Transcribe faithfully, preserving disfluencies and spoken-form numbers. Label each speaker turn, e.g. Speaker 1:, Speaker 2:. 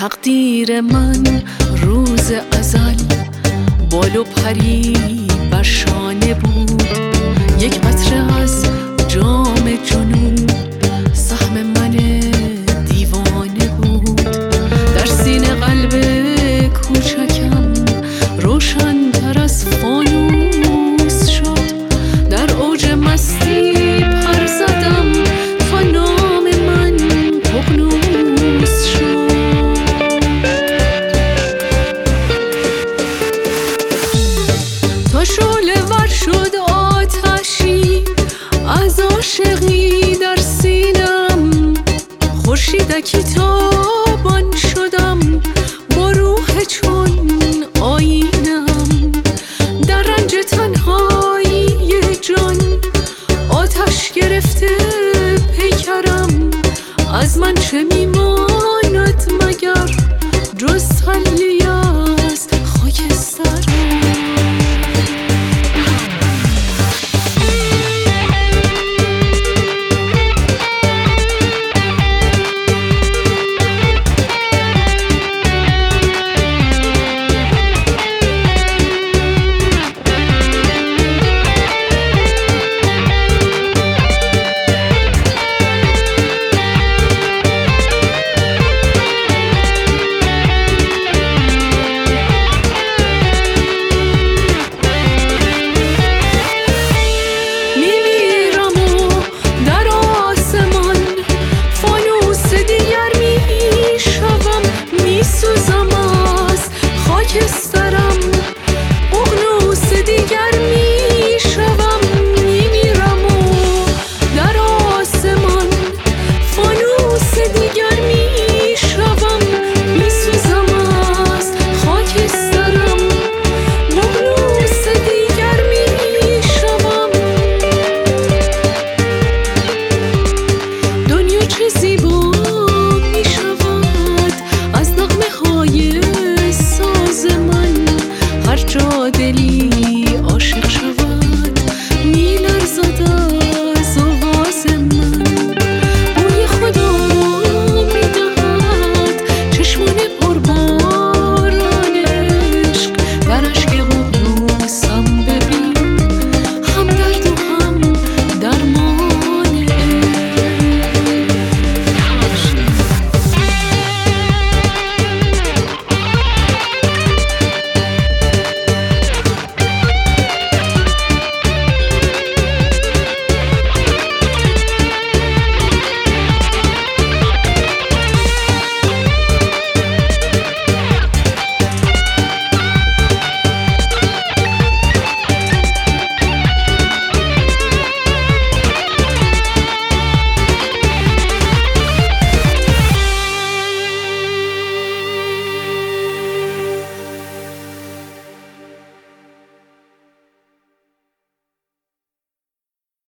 Speaker 1: تقدیر من روز ازل بال و پری بر شانه بود. یک قطره از جام جنون سهم من دیوانه بود. در سینه قلب کوچکم روشن تر از فانوس شد. در اوج مستی پر زدم تا نام من ققنوس شد. تا شعله ور شد آتشی از عاشقی در سینم. خورشیدکی تابان شدم با روح چون آیینم. در رنج تنهایی جان آتش گرفته پیکرم. از من چه می